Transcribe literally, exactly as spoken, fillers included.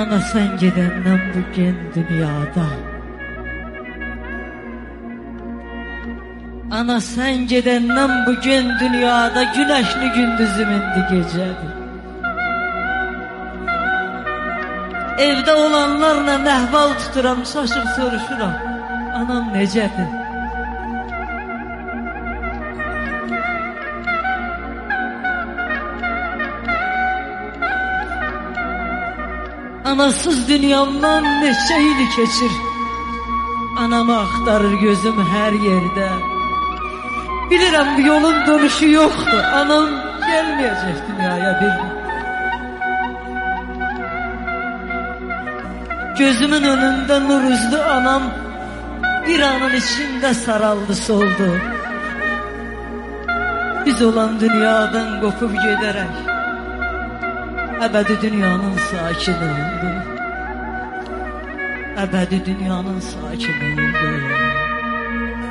Ana sen gidenden bugün dünyada, ana sen gidenden bugün dünyada güneşli gündüzümündü gecedir. Evde olanlarla nəhval tuturam, şaşıb soruşuram, anam necədir? Anasız dünyamdan neçə ili keçir, anamı axtarır gözüm hər yerdə. Bilirəm bu yolun dönüşü yoxdur, anam gəlməyəcək dünyaya bir gün. Gözümün önündə nur üzlü anam bir anın içində saraldı, soldu. Biz olan dünyadan qopub gedərək əbədi dünyanın sakini oldu. Əbədi dünyanın sakini oldu.